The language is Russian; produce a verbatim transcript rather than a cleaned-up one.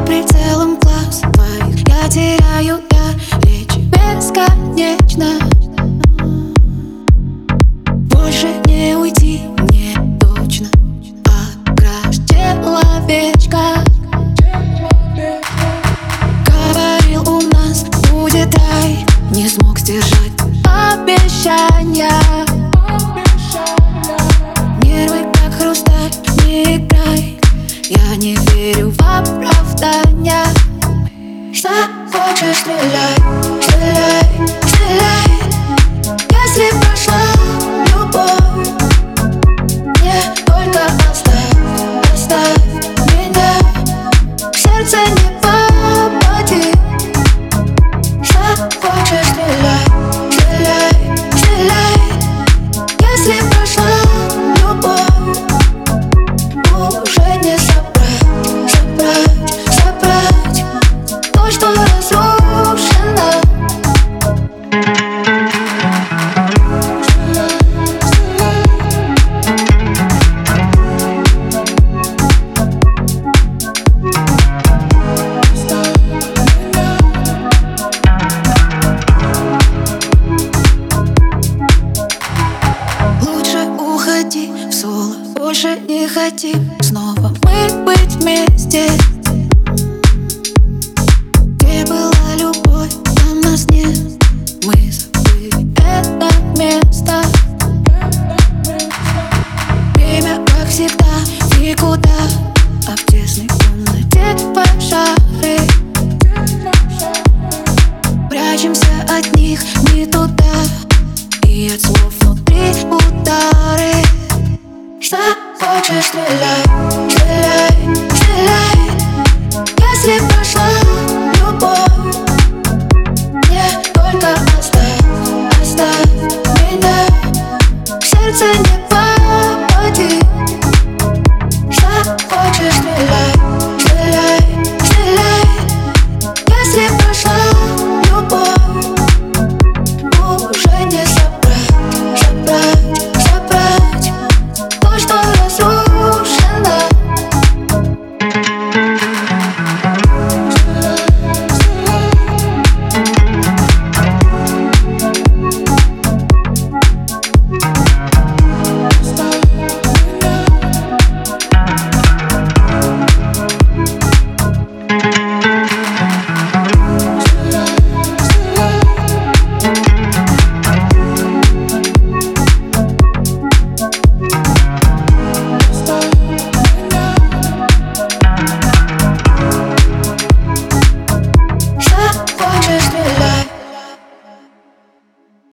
прицелом глаз твоих я теряю дар речи бесконечно. Больше не уйти мне точно от краш человечка. Говорил, у нас будет рай, не смог сдержать обещания. Нервы как хрусталь, не играй, я не верю в оправдания. Что хочешь, стреляй, стреляй, стреляй. Если прошла любовь, мне только оставь, оставь меня. В сердце не попади. Что хочешь, стреляй, стреляй, стреляй. Если прошла любовь, уже не собрать, собрать, собрать то, что разрушено. Лучше уходи в соло, больше не ходи снова.